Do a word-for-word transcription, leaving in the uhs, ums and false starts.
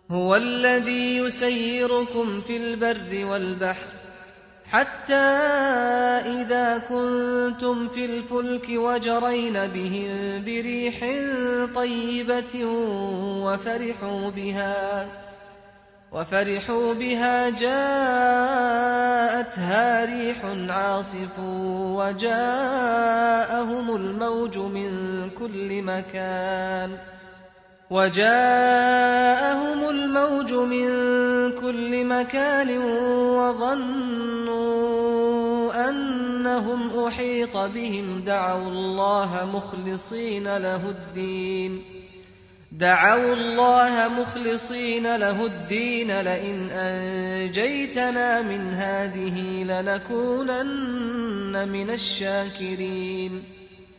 هو الذي يسيركم في البر والبحر حتى إذا كنتم في الفلك وجرين بهم بريح طيبة وفرحوا بها وفرحوا بها جاءتها ريح عاصف وجاءهم الموج من كل مكان وجاءهم الموج من كل مكان وظنوا أنهم أحيط بهم دعوا الله مخلصين له الدين دعوا الله مخلصين له الدين لئن أنجيتنا من هذه لنكونن من الشاكرين